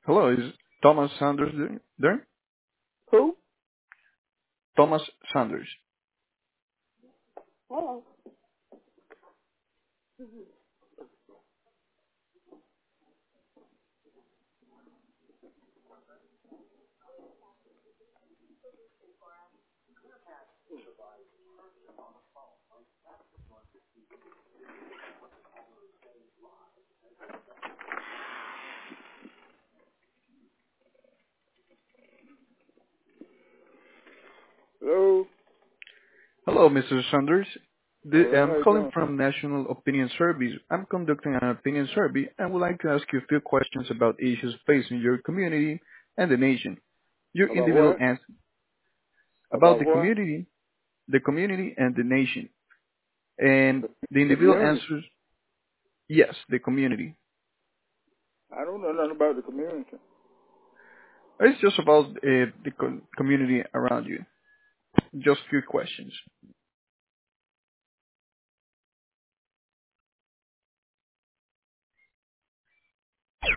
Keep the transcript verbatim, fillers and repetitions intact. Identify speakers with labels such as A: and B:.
A: Hello, is Thomas Sanders there? there?
B: Who?
A: Thomas Sanders.
B: Hello. Hello.
A: Hello, mister Sanders.
B: All
A: The,
B: right.
A: I'm
B: How you
A: calling
B: doing?
A: from National Opinion Surveys. I'm conducting an opinion survey and would like to ask you a few questions about issues facing your community and the nation. Your
B: About
A: individual
B: what?
A: answer about
B: About
A: the
B: what?
A: community, the community and the nation. And
B: The,
A: the
B: the
A: individual
B: community.
A: answers, yes, the community.
B: I don't know nothing about the community.
A: It's just about uh, the co- community around you. Just few questions.